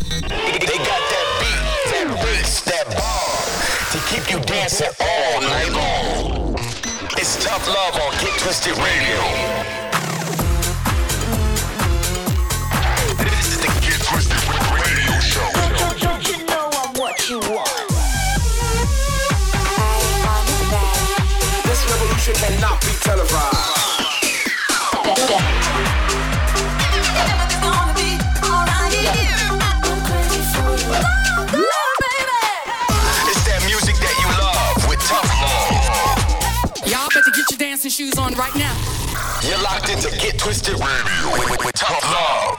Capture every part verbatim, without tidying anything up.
They got that beat, that bass, that bar to keep you dancing all night long. It's Tough Love on Get Twisted Radio. This is the Get Twisted Radio Show. Don't, don't you know I'm what you want? This revolution cannot be televised. It's that music that you love with Tough Love. Y'all better get your dancing shoes on right now. You're locked into Get Twisted Radio with, with, with Tough Love.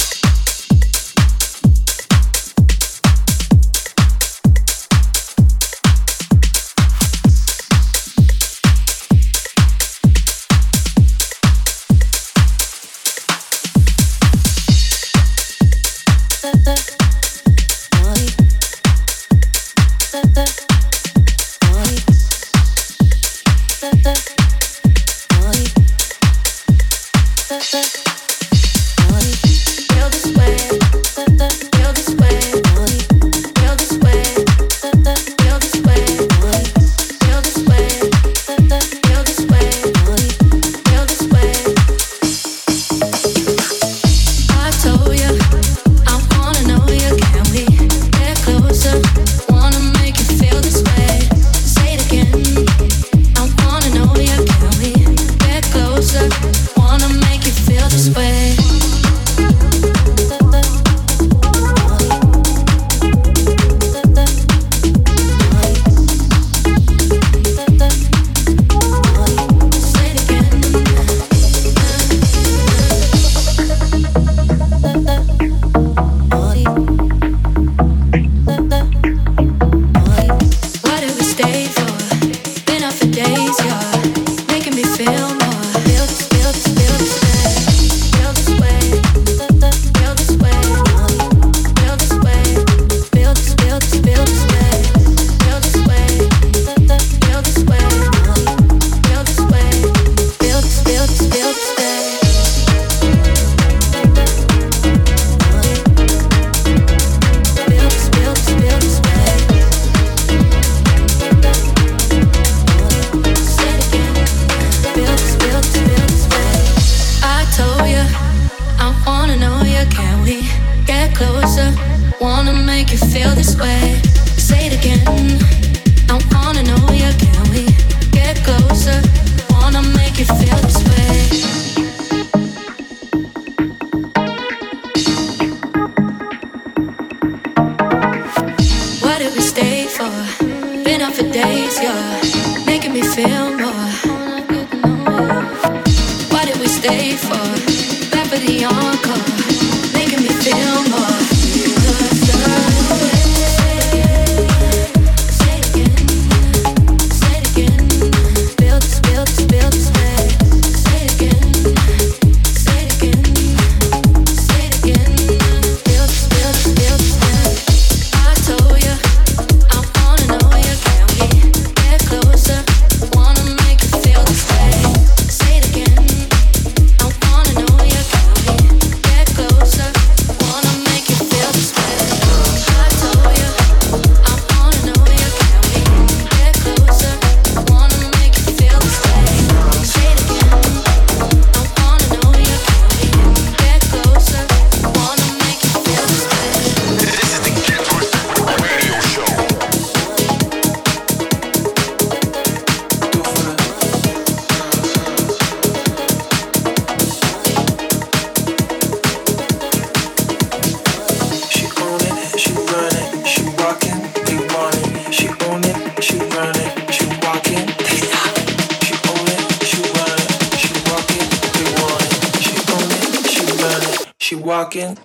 Walking,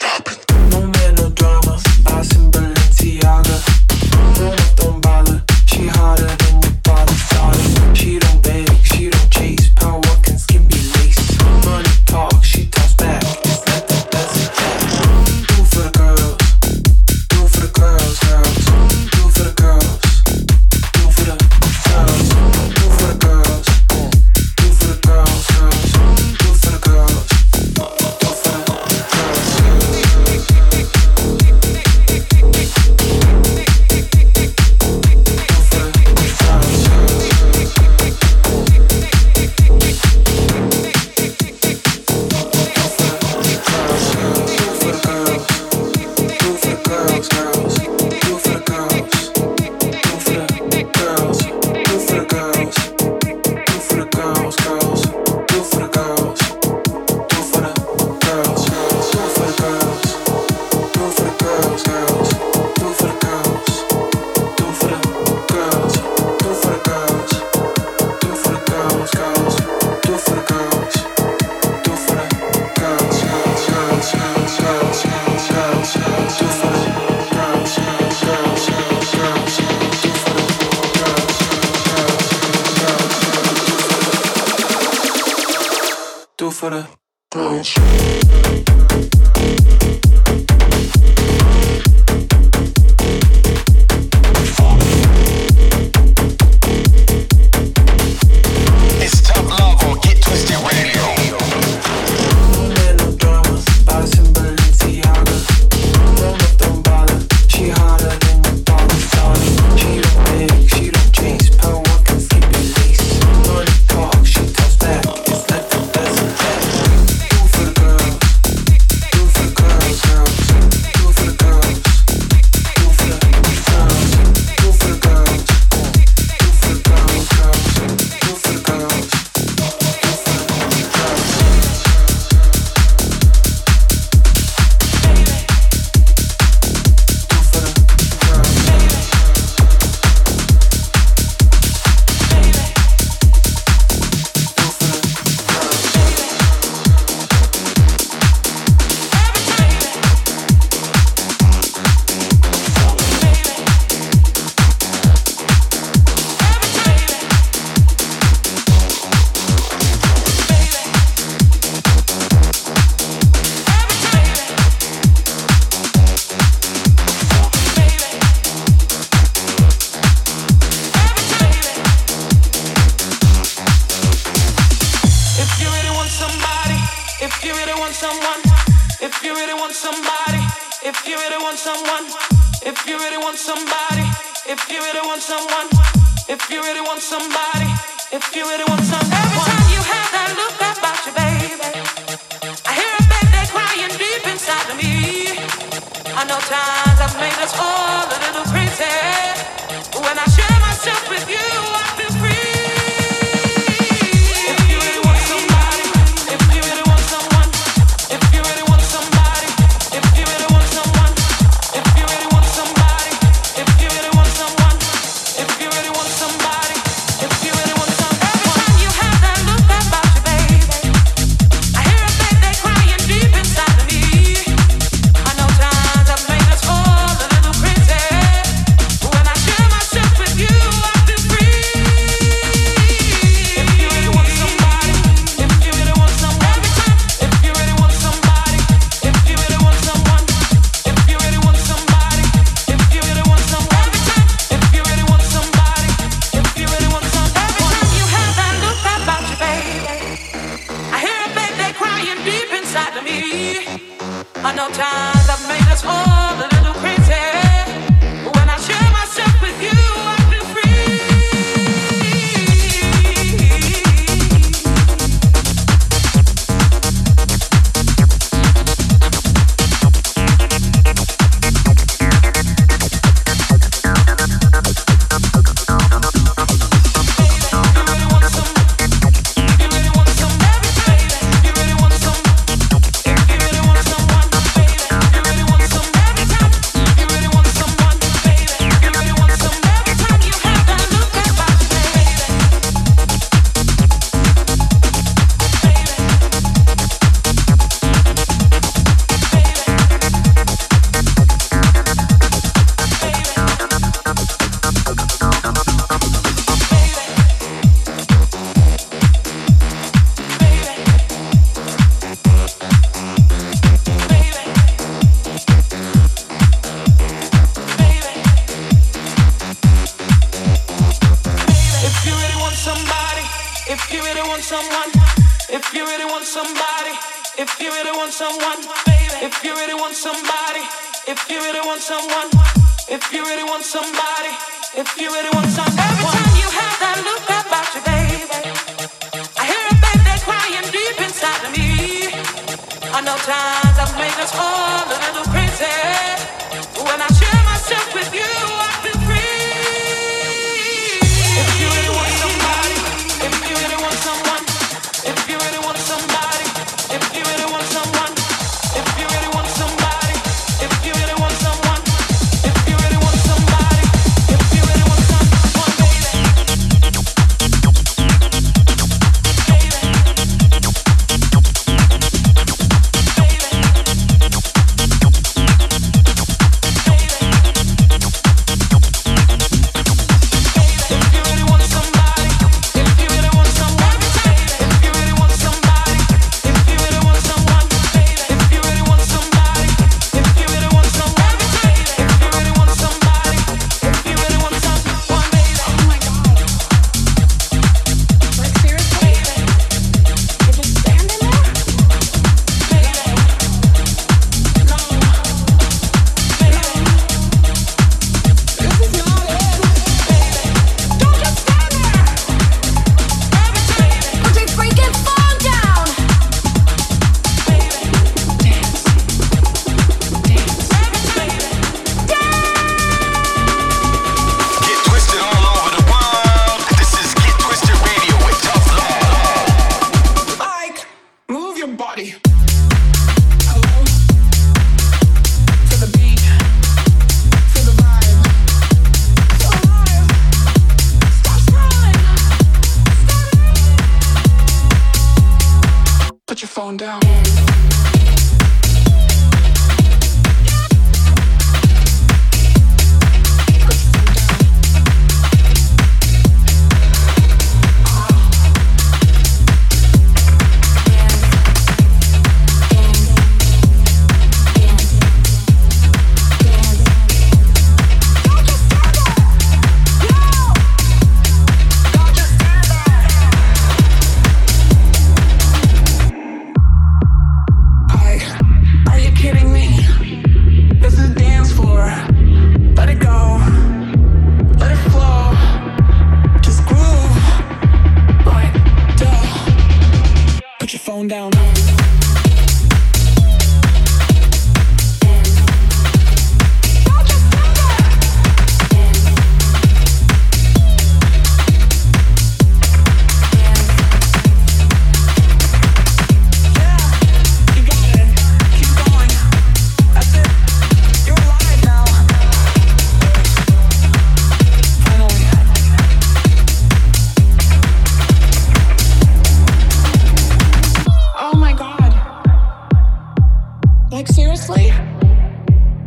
no man, no drama. Boss in Balenciaga. Grown up, don't bother. She harder than your father thought it. She don't beg, she don't chase. Power walking, skin be lace. Money talk, she talks back. It's not the best of do for the girls, do for the girls, girls. Do for the girls, do for the girls, do for the girls, do for the girls, girls. Do for the girls, do for the girls. you really want someone, if you really want somebody, if you really want someone, if you really want somebody, if you really want someone. Every time you have that look about you, baby, I hear a baby crying deep inside of me. I know times I've made us all a little crazy. When I share myself with you, I feel free. I know times I've made us all a little crazy. When I share myself with you, I feel free.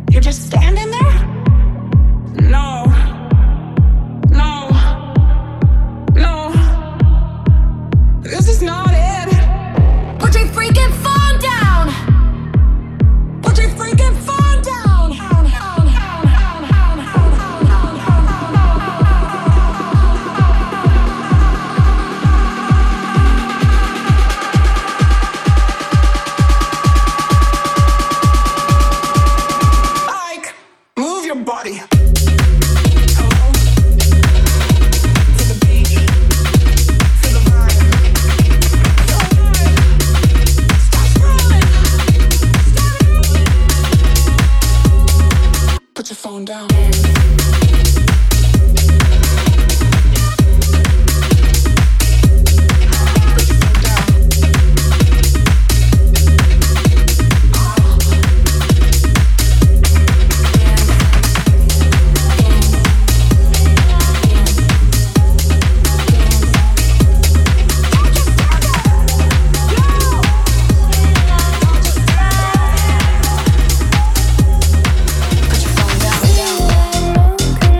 You're just standing there? No. No. No. This is not it. Put your freaking phone down! Put your freaking phone down! Ike, move your body. Hello? To the beat. Feel the vibe. Feel alive. Stop scrolling. Stop. Put your phone down. Down.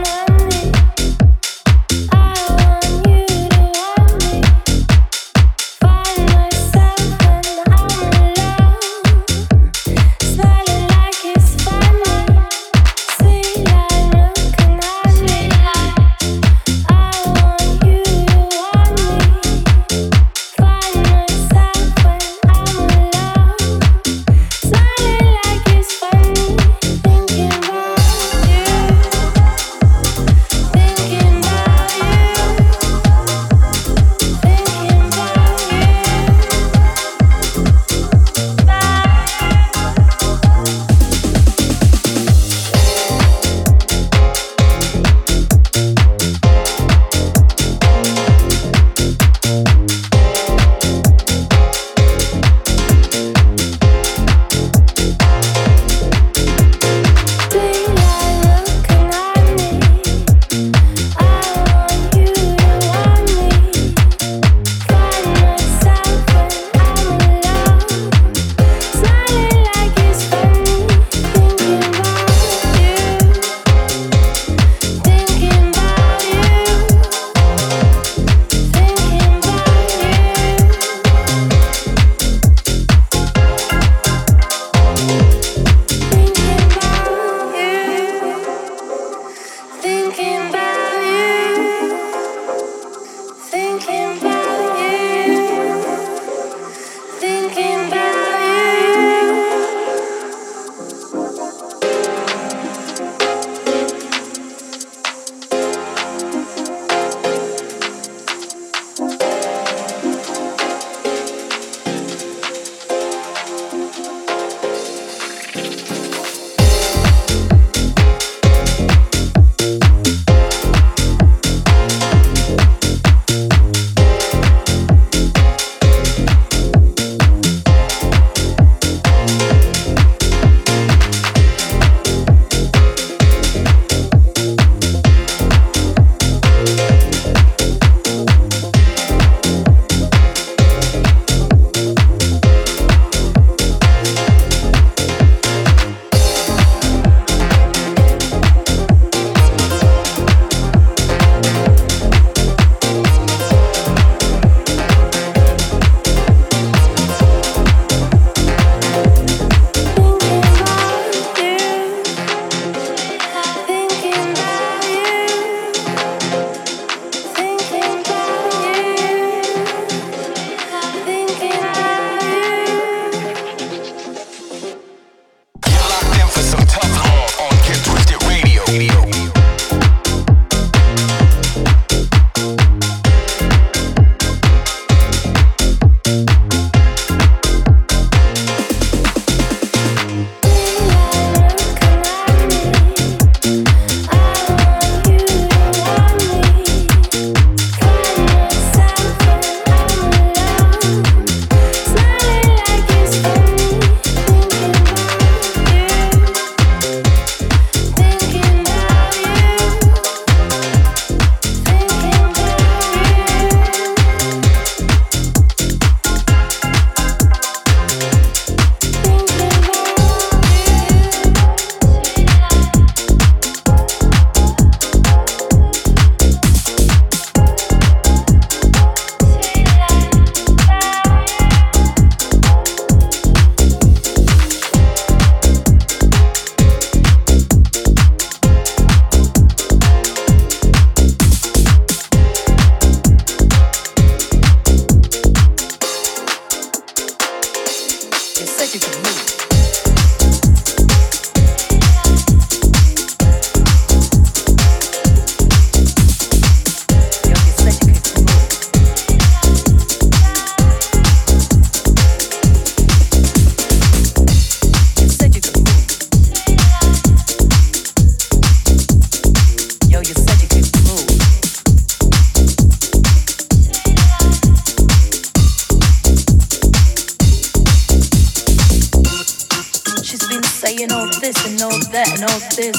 this and know that and know this.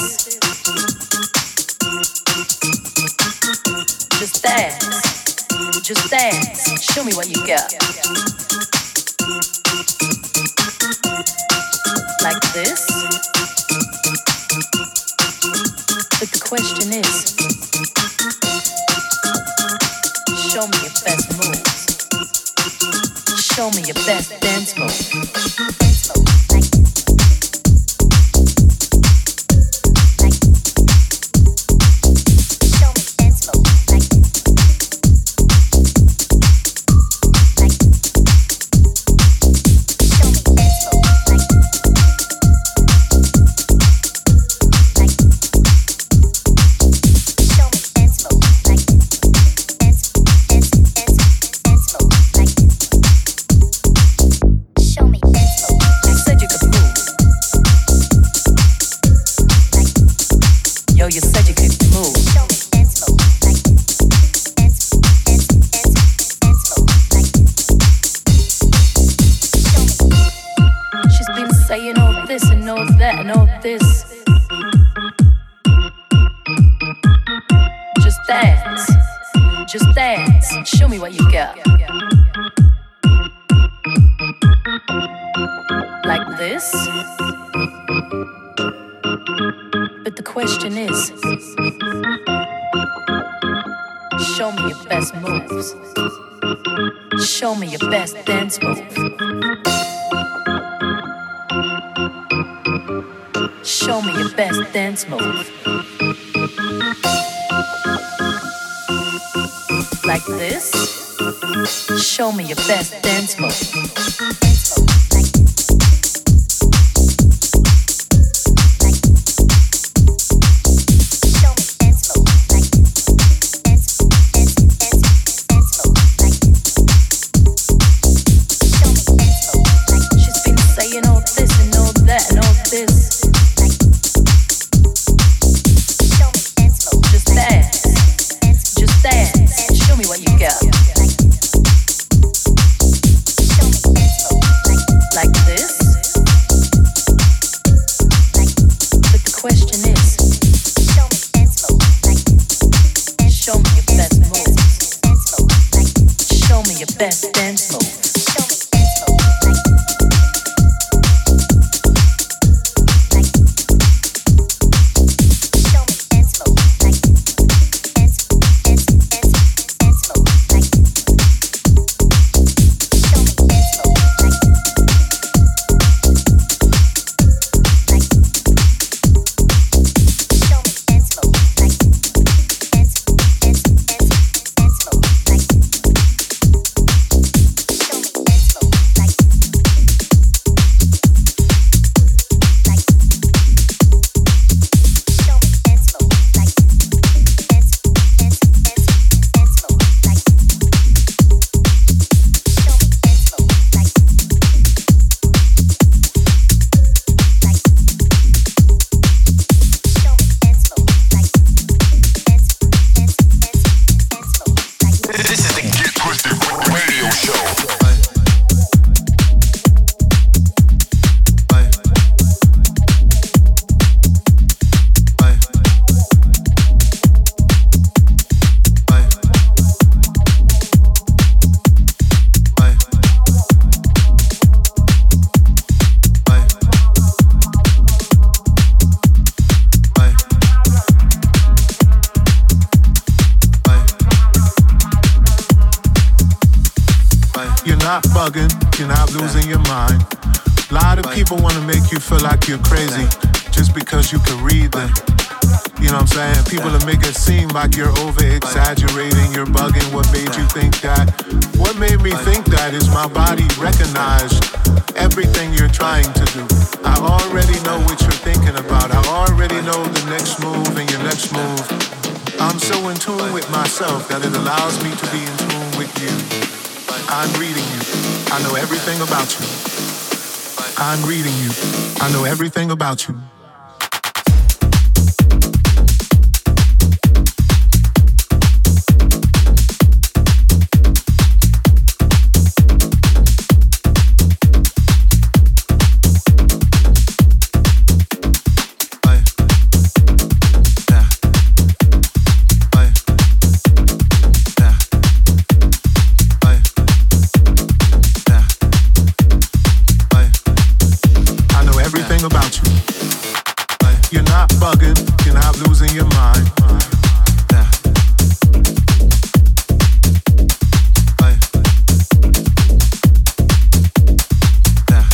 Just dance, just dance. Show me what you got. Like this. But the question is, show me your best moves. Show me your best dance move. Show me your best dance move. Show me your best dance move. Like this. Show me your best dance move. not bugging, you're not losing your mind. A lot of people want to make you feel like you're crazy just because you can read them. You know what I'm saying? People will make it seem like you're over-exaggerating, you're bugging. What made you think that? What made me think that is my body recognized everything you're trying to do. I already know what you're thinking about. I already know the next move and your next move. I'm so in tune with myself that it allows me to be in tune with you. I'm reading you. I know everything about you. I'm reading you. I know everything about you. You're not bugging, you're not losing your mind. Yeah. Hey. Yeah.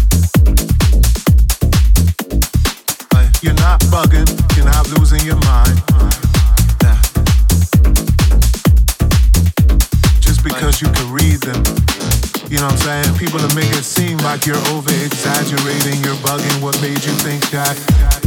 Hey. You're not bugging, you're not losing your mind. Yeah. Just because you can read them. You know what I'm saying? People will make it seem like you're over-exaggerating, you're bugging. What made you think that?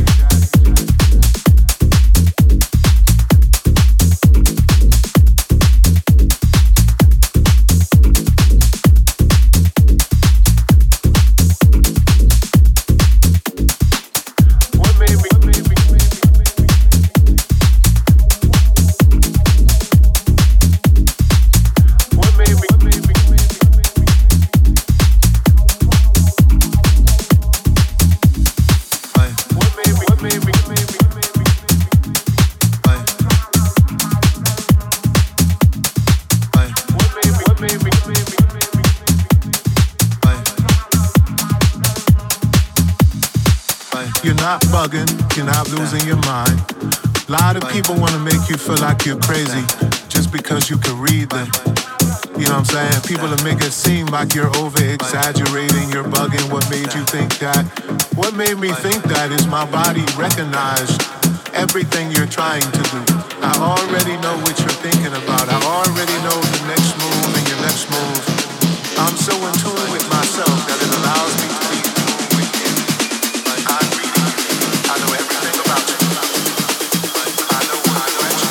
You're not bugging, you're not losing your mind. A lot of people want to make you feel like you're crazy just because you can read them. You know what I'm saying? People will make it seem like you're over-exaggerating, you're bugging. What made you think that? What made me think that is my body recognized everything you're trying to do. I already know what you're thinking about. I already know the next move and your next move. I'm so in tune with myself that it allows me to be in tune with you. I'm reading you. I know everything about you. I know, I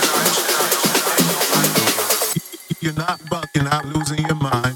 know, you're not bugging, not losing your mind.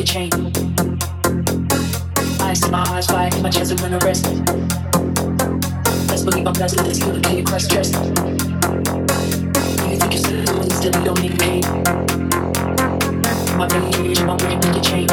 your chain. Eyes to my eyes, fire in my chest, I'm gonna rest. Let's believe I'm blessed with this good, okay, crush stress. Do you think you're still instead you don't need pain? My rage, my brain, make your chain.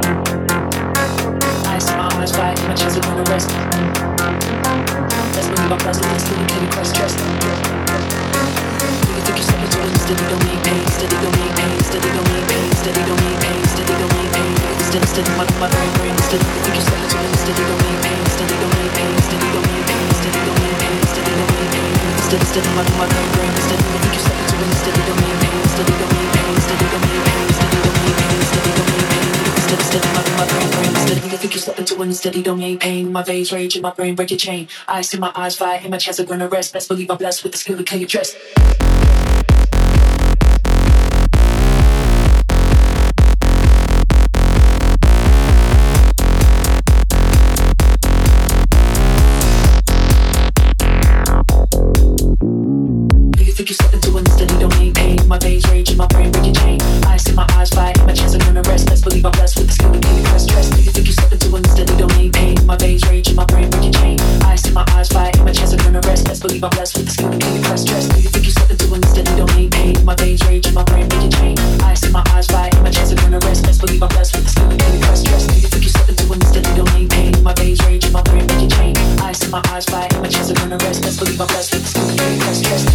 Eyes to my eyes, fire in my chest, I'm gonna rest. Let's believe I'm blessed with this good, okay, crush stress. Do you think you're stepping to it instead you don't need pain? Steady don't need pain, steady don't need pain, steady don't need pain, steady don't need pain. Steady, steady, my, my brain, brain, steady. You think you're stepping to it steady don't need pain, steady don't need pain, steady don't need pain, steady don't need pain, steady don't need pain. Steady, steady, my, my brain, brain, steady. You think you're stepping to it steady don't need pain, steady don't need pain, steady don't need pain, steady don't need pain, steady don't need pain. Steady, steady, my, my brain, brain, steady. You think you're stepping to it steady don't need pain. My veins rage in my brain, break your chain. Eyes to my eyes, fire in my chest, I'm gonna rest. Best believe I'm blessed with the skill to kill your dress. Think you're stepping to it steady, don't need pain. My veins rage in my brain, break your chain. Eyes to my eyes, fire in my chest, I'm gonna rest. Let's believe I'm blessed with the skill to keep you press stress. Do you think you're stepping to it steady, don't need pain. My veins rage in my brain, break your chain. Eyes to my eyes, fire in my chest, I'm gonna rest. Let's believe I'm blessed with the skill to keep you press stress. Do you think you're stepping to it steady, don't need pain. My veins rage in my brain, break your chain. Eyes to my eyes, fire in my chest, I'm gonna rest. Let's believe I'm blessed with the skill to keep you press stress. Do you think you're stepping to it steady, don't need pain. My veins rage in my brain, break your chain. Eyes to my eyes, fire in my chest, I'm gonna rest. Let's believe I'm blessed with the skill to keep you press stress.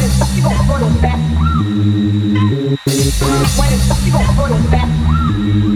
When it's up, you gon' put it back.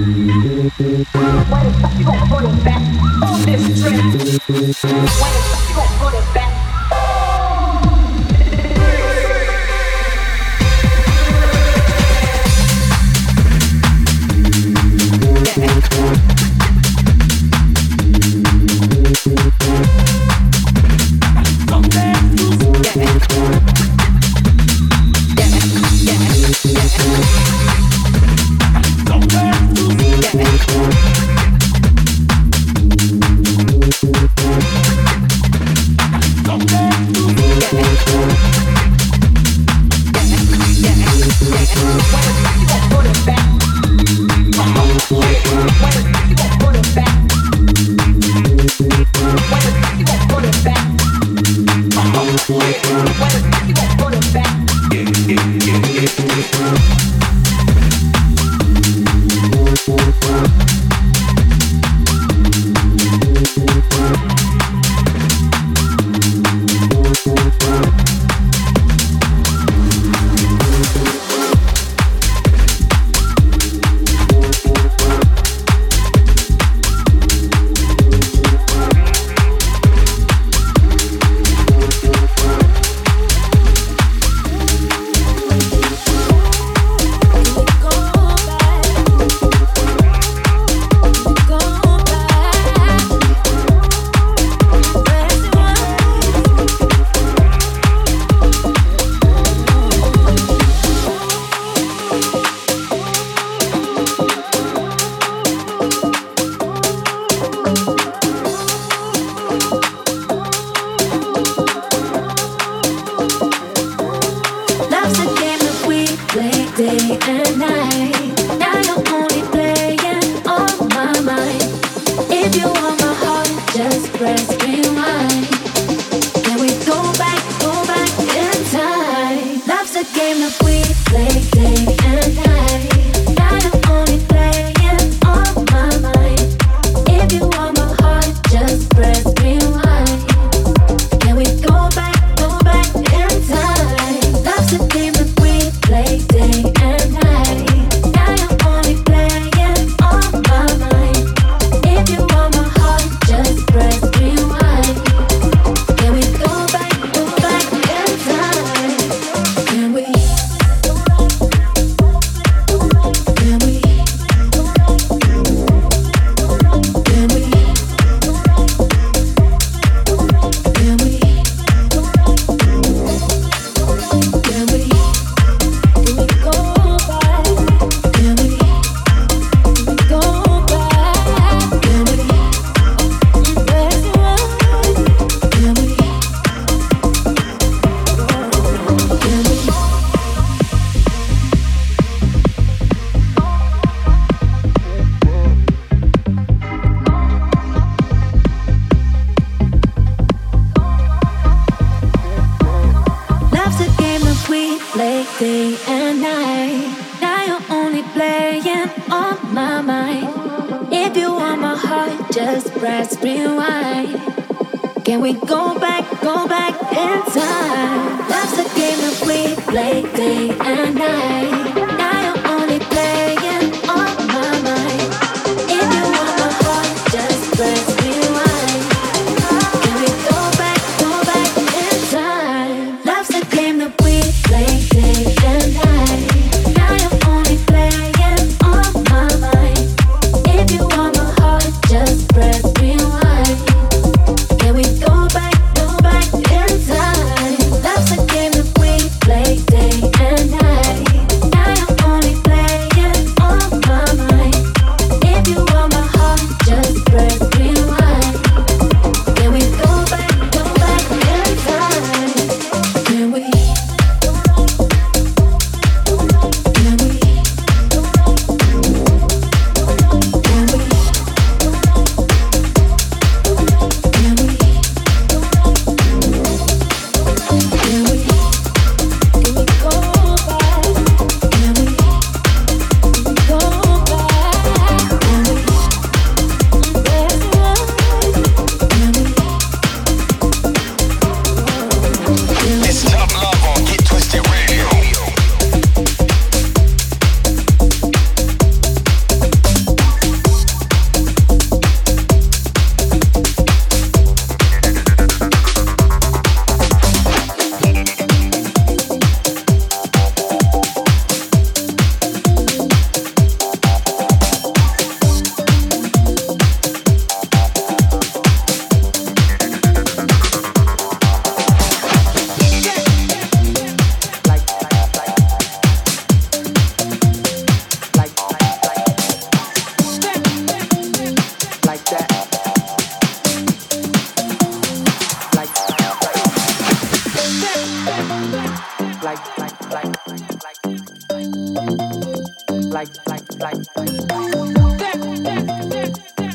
Can we go back?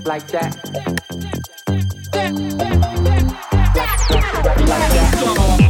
like that. Like, like, like, like that.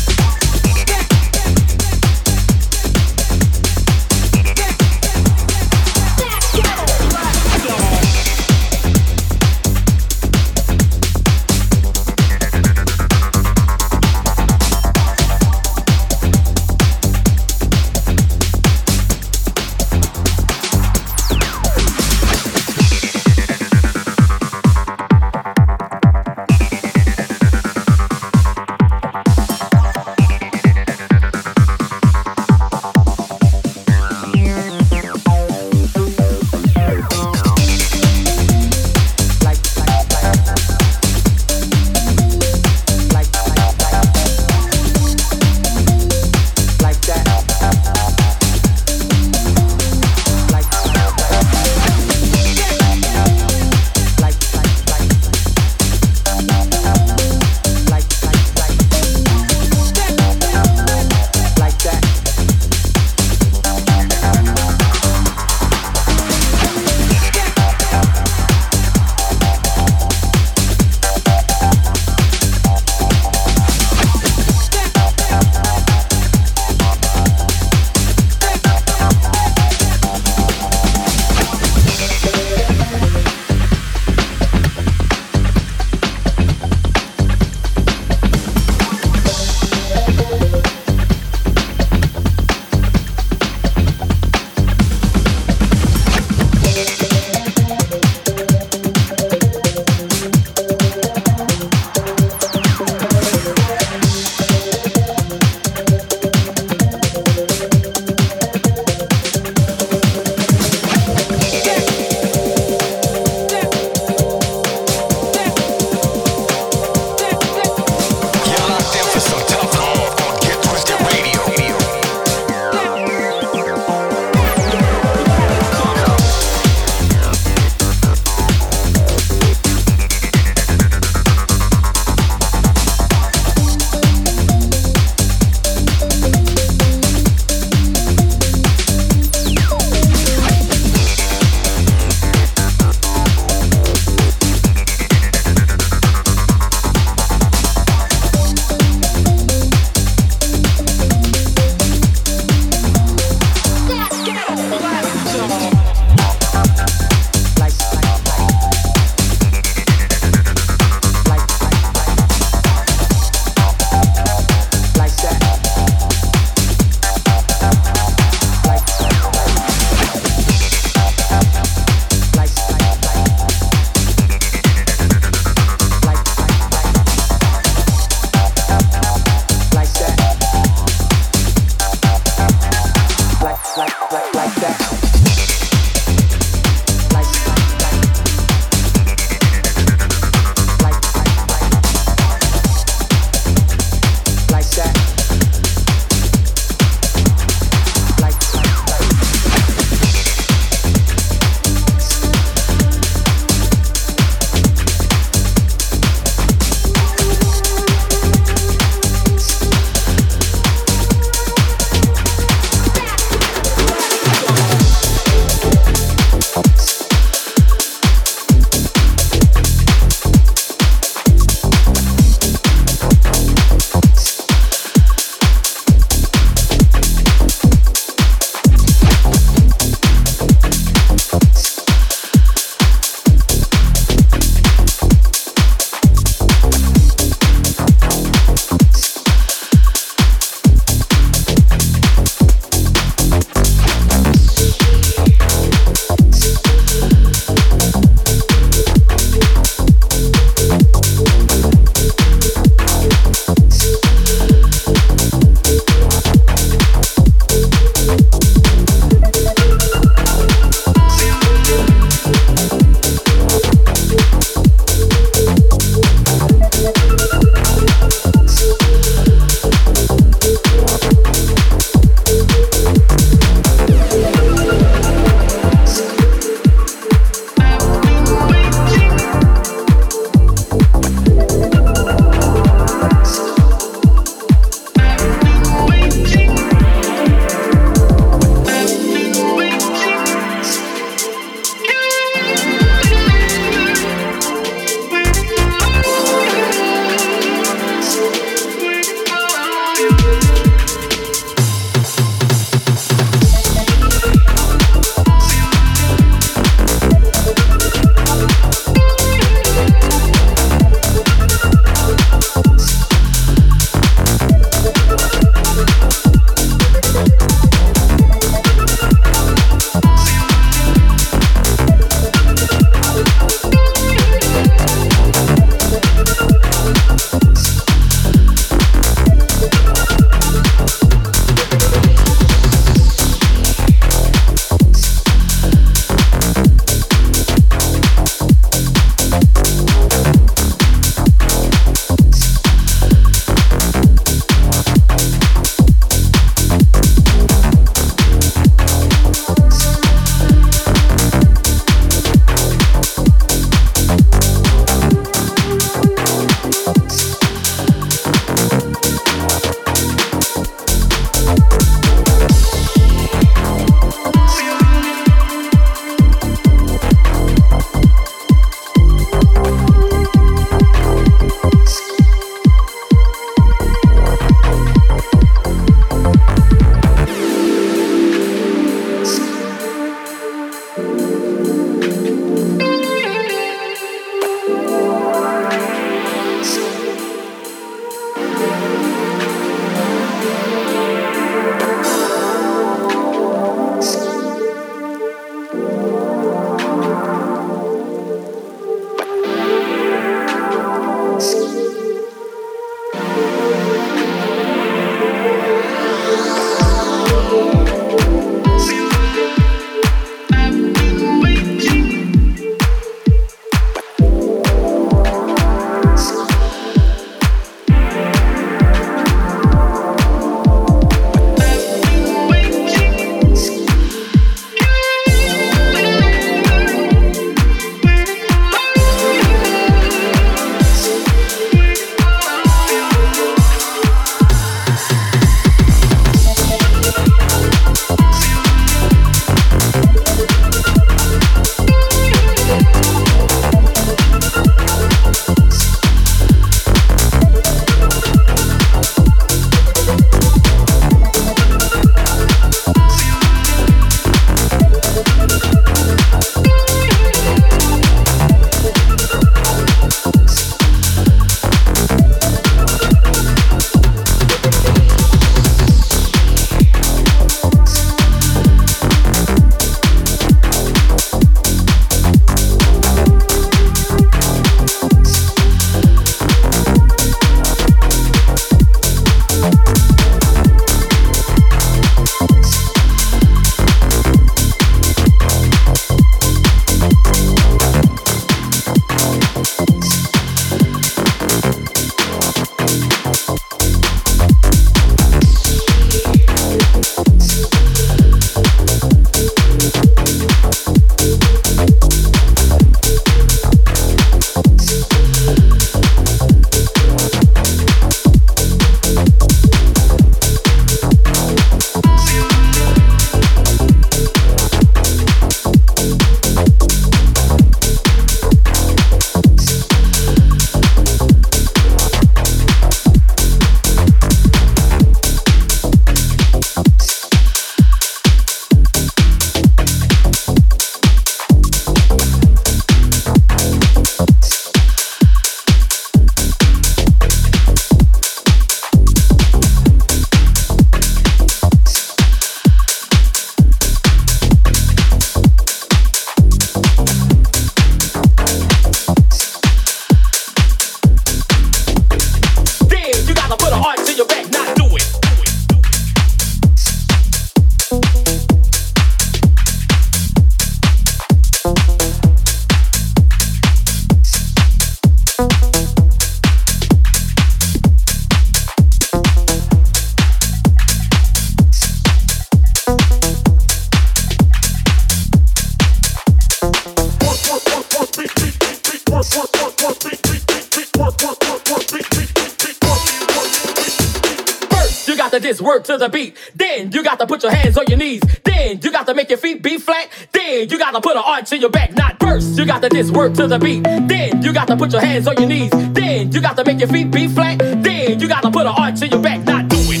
just work to the beat. Then you got to put your hands on your knees. Then you got to make your feet be flat. Then you got to put an arch in your back, not first. You got to just work to the beat. Then you got to put your hands on your knees. Then you got to make your feet be flat. Then you got to put an arch in your back, not do it.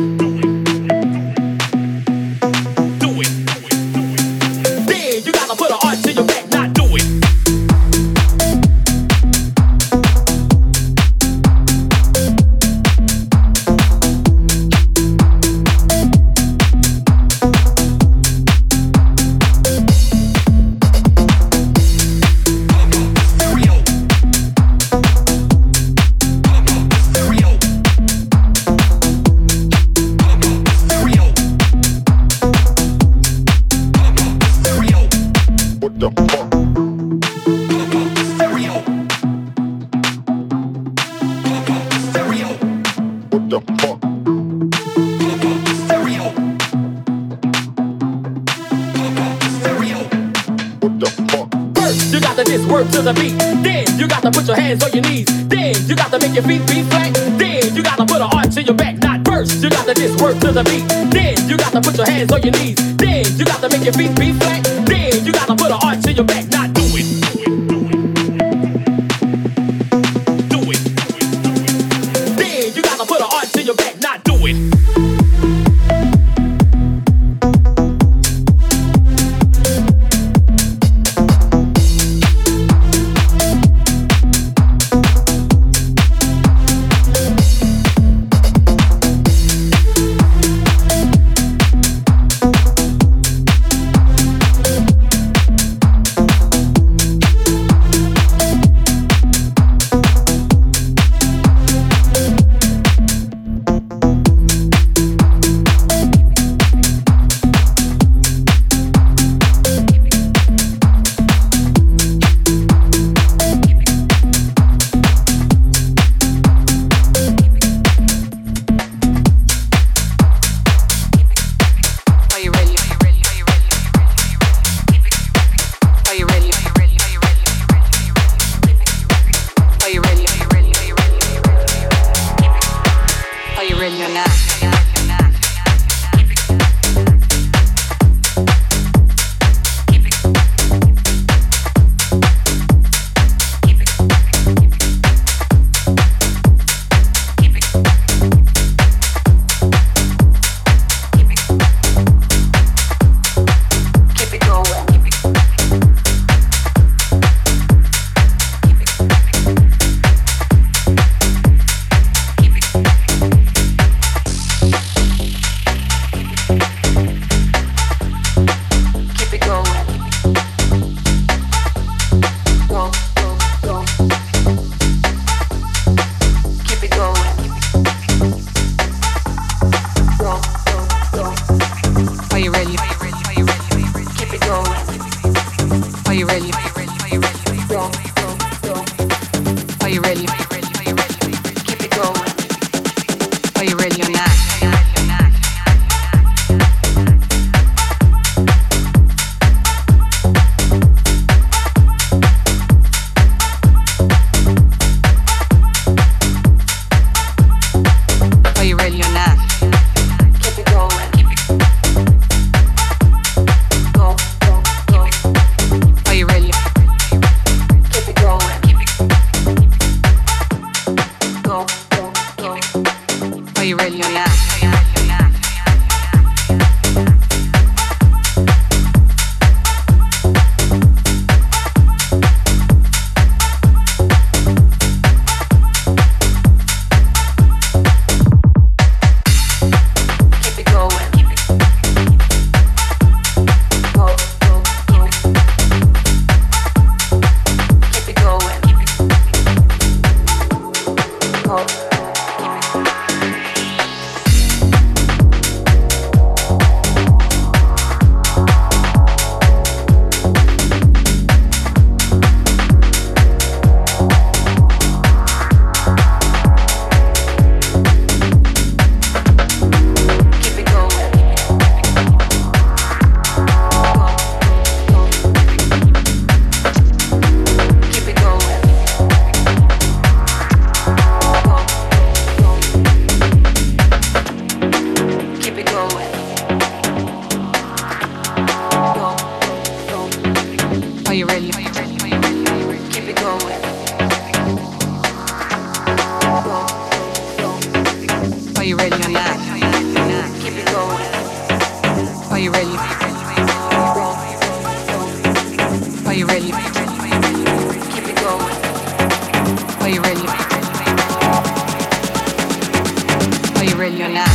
Do it. Then you got to put an arch in your back, not do it. To the beat, then you got to put your hands on your knees. Then you got to make your feet be flat. Then you got to put an arch in your back, not first. You got to just work to the beat. Then you got to put your hands on your knees. Then you got to make your feet be flat. Then you got to put an arch in your back, not do it. Do it. Then you got to put an arch in your back, not do it. you ready? Are you ready? Keep it going. Are you ready? Are you ready or not?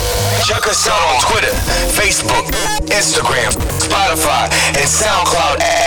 Facebook, Instagram, Spotify, and SoundCloud at